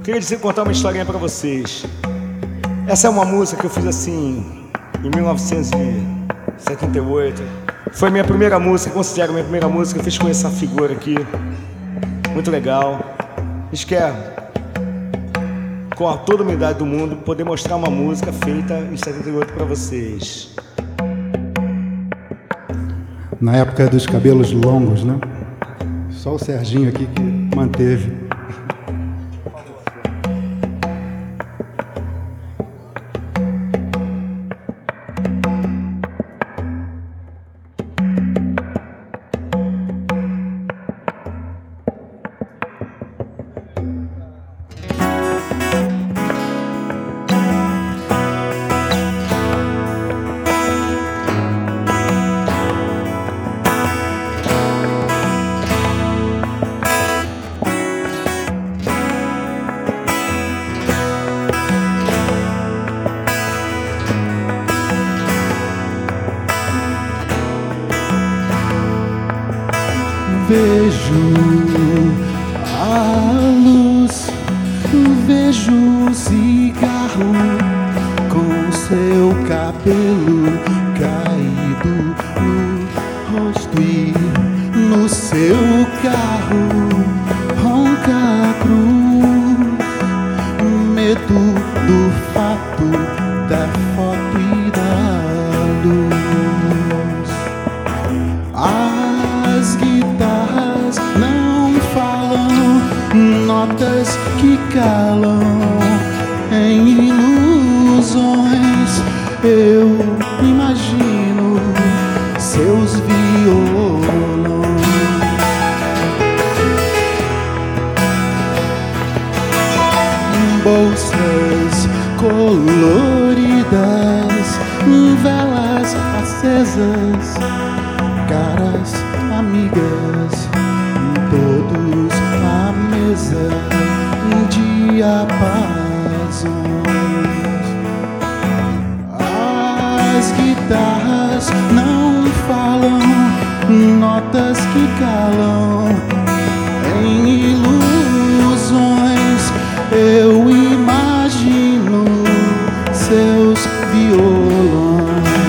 Queria contar uma historinha pra vocês. Essa é uma música que eu fiz assim em 1978. Foi minha primeira música, considero minha primeira música. Eu fiz com essa figura aqui, muito legal. A gente quer, com toda a humildade do mundo, poder mostrar uma música feita em 78 pra vocês. Na época dos cabelos longos, né? Só o Serginho aqui que manteve. Vejo a luz, vejo o cigarro com seu cabelo caído no rosto e no seu carro ronca a cruz, medo do fato da foto e da luz. As guitarras não falam, notas que calam em ilusões. Eu imagino seus violões. Bolsas coloridas, velas acesas, caras amigas, todos à mesa, diapasões. As guitarras não falam, notas que calam em ilusões. Eu imagino seus violões.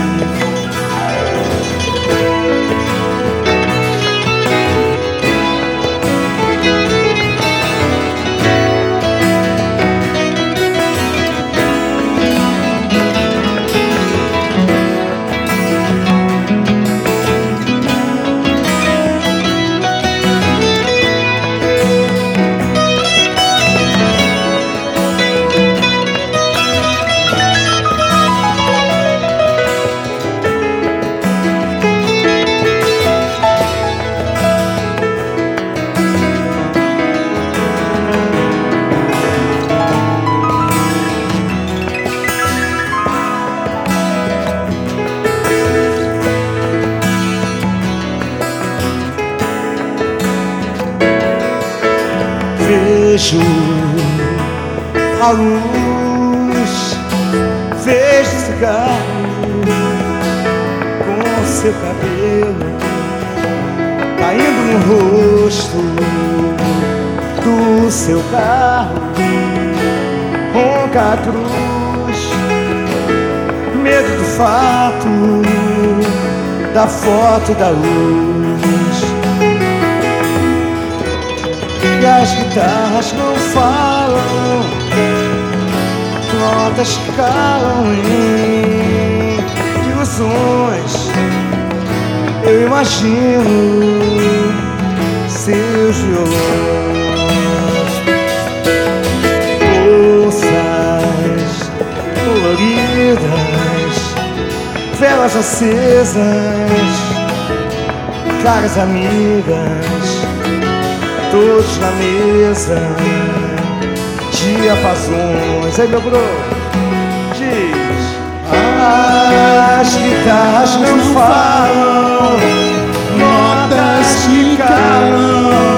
Vejo a luz, vejo o cigarro com seu cabelo caindo no rosto do seu carro, ronca a cruz, medo do fato da foto e da luz. E as guitarras não falam, notas que calam em ilusões. Eu imagino seus violões. Bolsas coloridas, velas acesas, caras amigas, todos na mesa, diapasões. Aí, meu bro, diz: as guitarras não falam, notas que calam